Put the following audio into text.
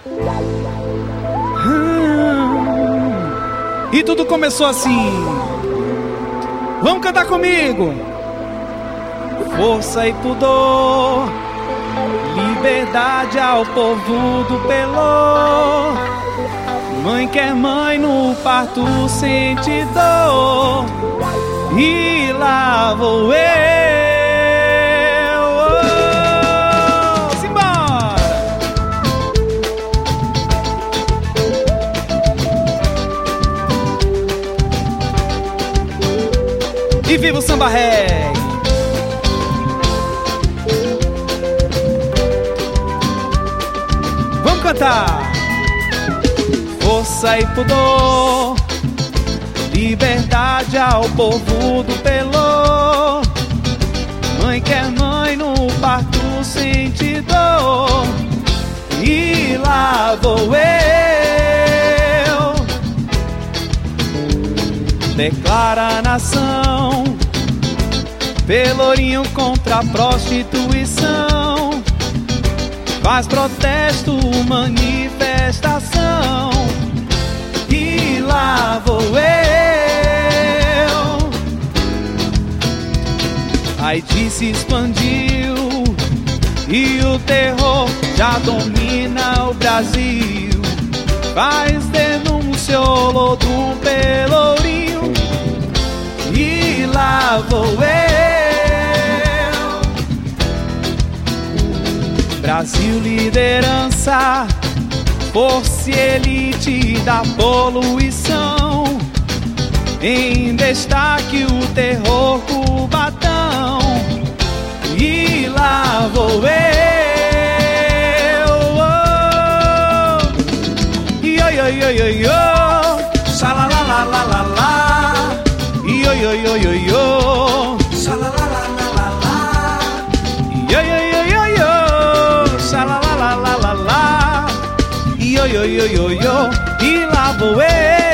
E tudo começou assim. Vamos cantar comigo. Força e pudor, liberdade ao povo do Pelô. Mãe quer mãe, no parto sente dor. E lá vou eu. Simbora! E viva o samba reggae! Vamos cantar! Força e pudor, liberdade ao povo do Pelô. Mãe quer mãe, no parto sente dor. E lá vou eu. Declara a nação, Pelourinho contra a prostituição. Faz protesto, manifestação. E lá vou eu. A AIDS se expandiu e o terror já domina o Brasil. Faz denúncia do Pelourinho. E lá vou eu. Brasil liderança, força e elite da poluição. Em destaque o terror cubatão. E lá vou eu. Io, io, io, io, io. Xalalalalala. Io, io, io, io, io. Xalalalalala. Io, io, io, io, io. Xalalalalala. Io, io, io, io, io. E lá vou eu.